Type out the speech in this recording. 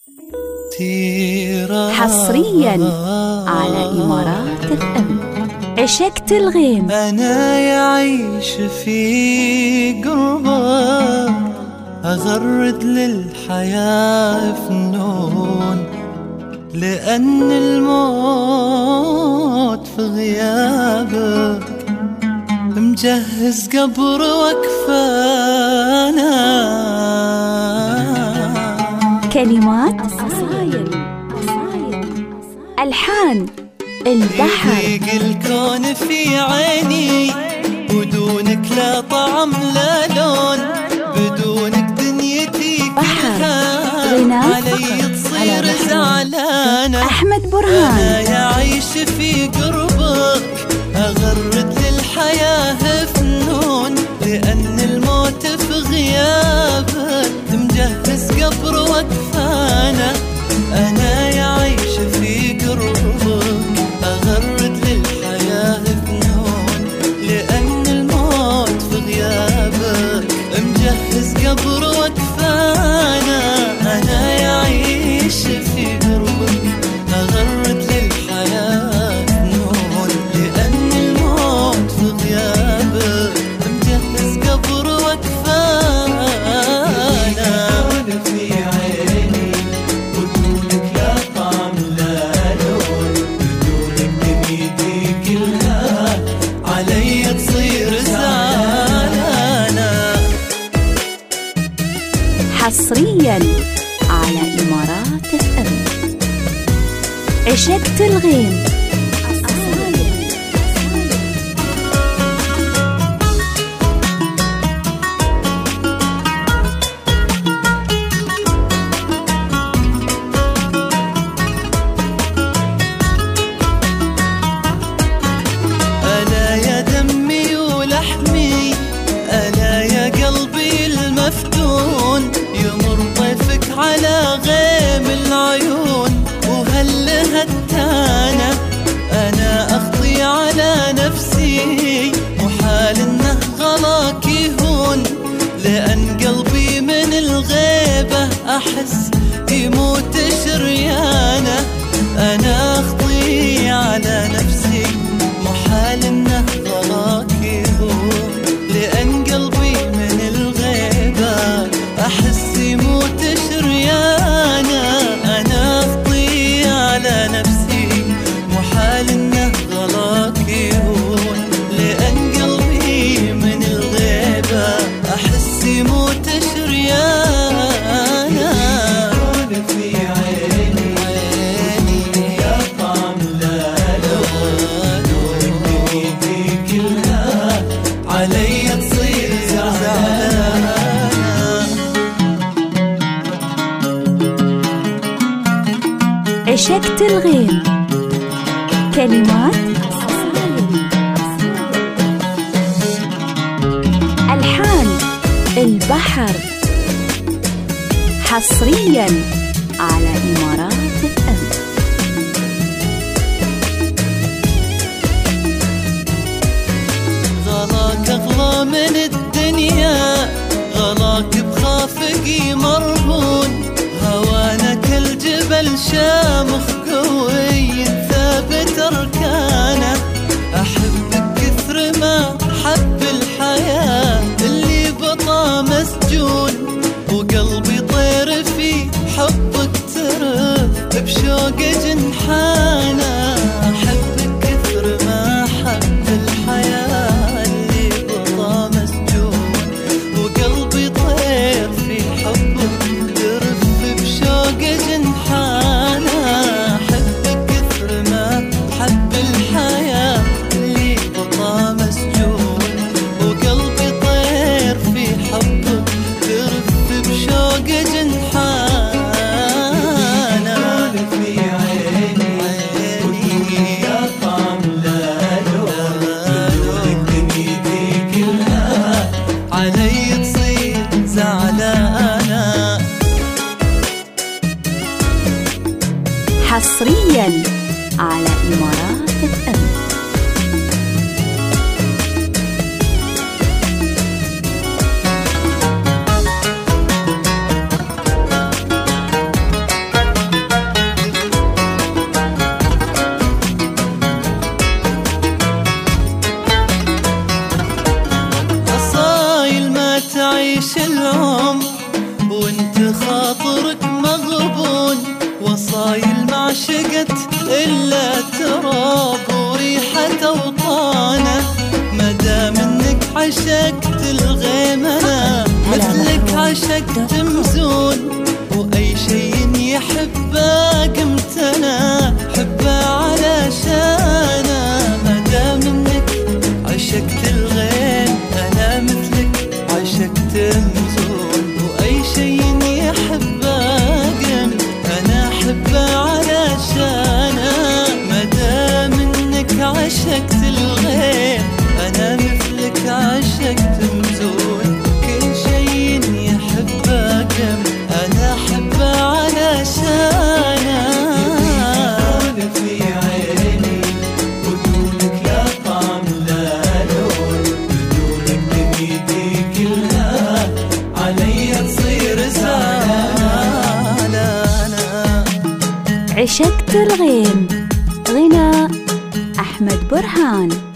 حصريا على إمارات FM. عشقت الغيم. أنا يعيش في قربه، أغرد للحياة فنون، لأن الموت في غيابه مجهز قبر وكفانا. كلمات ألحان البحر. يضيق الكون في عيني، بدونك لا طعم لا لون، بدونك دنيتي كلها علي تصير زعلانة. أحمد برهان. أنا يعيش في قربك، أغرد للحياة فنون، لأن الموت في غيابك مجهز قبر وكفانا. أنا يعيش في قربك، أغرد للحياة فنون، لأن الموت في غيابك مجهز قبر وكفانا. أنا يعيش في قربك، أغرد للحياة فنون، لأن الموت في غيابك مجهز قبر وكفانا. في عيني بدونك لا طعم لا لون، بدونك دنيتي كلها علي تصير زعلانة. حصريا على إمارات FM. عشقت الغيم. ألا يا دمي ولحمي، ألا يا قلبي المفتون، يمر طيفك على غيم العيون وهل هتانا. أنا أخطي على نفسي، محال إنه غلاك يهون، لأن قلبي من الغيبة أحس يموت شريانة. أنا أخطي على نفسي، محال إنه غلاك يهون، لأن قلبي من الغيبة أحس يموت شريانة. أنا أخطي على نفسي، محال إنه غلاك يهون، لأن قلبي من الغيبة أحس يموت شريانة. في عيني يا طعم لا لون، دنيتي كلها علي تصير زعلانة. عشقت الغيم. كلمات ألحان البحر. حصريا على إمارات FM. غلاك أغلى من الدنيا، غلاك بخافقي مرهون، هوانك الجبل شامخ قوي ثابت أركانه. أحبك كثر ما حب الحياة اللي بطا مسجون، وقلبي طير في حبك ترف بشوق جنحانه. أحبك كثر ما حب الحياة اللي بطا مسجون، وقلبي طير في حبك ترف بشوق جنحانه. أحبك كثر ما حب الحياة اللي بطا مسجون، وقلبي طير في حبك ترف بشوق جنحانه. في عيني يا طعم لا لون، بدونك دنيتي كلها علي تصير زعلانة. حصريا على إمارات FM. إلا تراب وريحة أوطانه. مدام إنك عشقت الغيم أنا مثلك عشقت مزون، وأي شيء يحبه قمت أنا حبه علشانه. مدام إنك عشقت الغيم أنا مثلك عشقت مزون، وأي شيء يحبه قمت أنا حبه علشانه. مدام إنك عشقت الغيم أنا مثلك عشقت مزون، كل شيء يحبه قمت أنا حبه علشانه. يبقى في عيني بدونك لا طعم لا لون، بدونك دنيتي كلها علي تصير زعلانة. عشقت الغيم، غناء أحمد برهان.